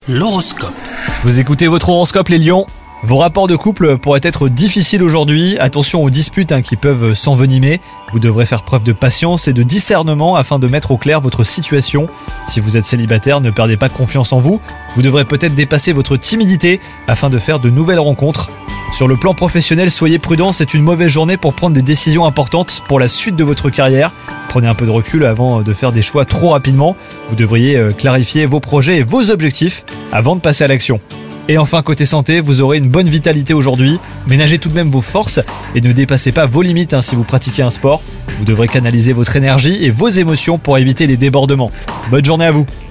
L'horoscope. Vous écoutez votre horoscope les lions. Vos rapports de couple pourraient être difficiles aujourd'hui. Attention aux disputes qui peuvent s'envenimer. Vous devrez faire preuve de patience et de discernement afin de mettre au clair votre situation. Si vous êtes célibataire, ne perdez pas confiance en vous. Vous devrez peut-être dépasser votre timidité afin de faire de nouvelles rencontres. Sur le plan professionnel, soyez prudent, c'est une mauvaise journée pour prendre des décisions importantes pour la suite de votre carrière. Prenez un peu de recul avant de faire des choix trop rapidement. Vous devriez clarifier vos projets et vos objectifs avant de passer à l'action. Et enfin, côté santé, vous aurez une bonne vitalité aujourd'hui. Ménagez tout de même vos forces et ne dépassez pas vos limites si vous pratiquez un sport. Vous devrez canaliser votre énergie et vos émotions pour éviter les débordements. Bonne journée à vous!